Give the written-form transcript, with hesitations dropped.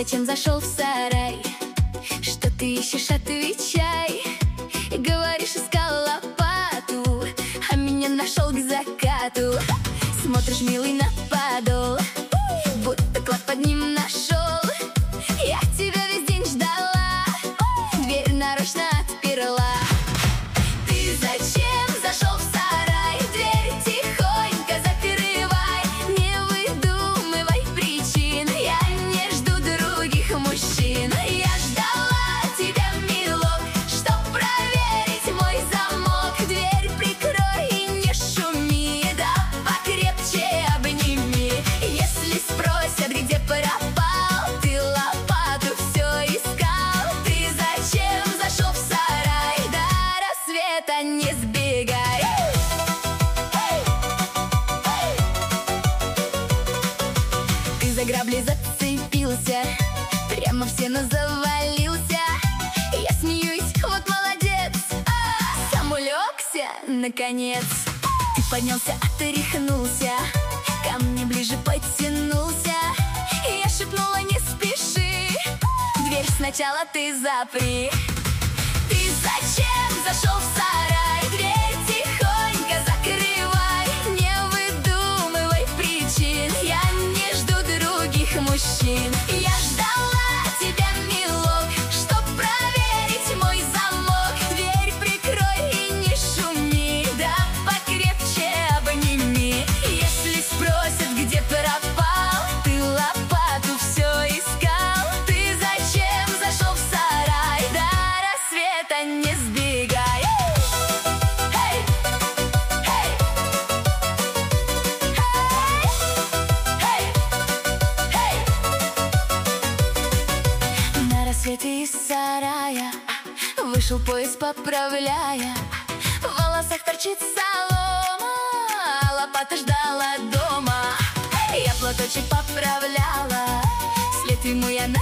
зачем зашел в сарай? Что ты ищешь, отвечай. Говоришь, искал лопату, а меня нашел к закату. Смотришь, милый, на подол, будто клад под ним нашел. Я тебя весь день ждала, дверь нарочно отперла. Ты зачем зашел в сарай? Дверь тихонько закрывай. Не выдумывай причин, я не жду других мужчин. Я ждала тебя, милок, чтоб проверить мой замок. Дверь прикрой и не шуми, да покрепче обними. Если спросят, где пропал, ты лопату все искал. Ты зачем зашел в сарай? До рассвета не сбегай. Ты за грабли зацепился, прямо в стену завалился. Я смеюсь, вот молодец, сам улегся, наконец. Ты поднялся, отряхнулся, ко мне ближе подтянулся. Я шепнула, не спеши, дверь сначала ты запри. Ты зачем зашел в сарай? Дверь тихонько закрывай. Не выдумывай причин, я не жду других мужчин. Я ждала тебя, милок, чтоб проверить мой замок. Дверь прикрой и не шуми, да покрепче обними. Если спросят, где пропал, ты лопату все искал. Ты зачем зашел в сарай? До рассвета не сбегай. На рассвете из сарая вышел поезд, поправляя. В волосах торчит солома, а лопата ждала дома. Я платочек поправляла, вслед ему я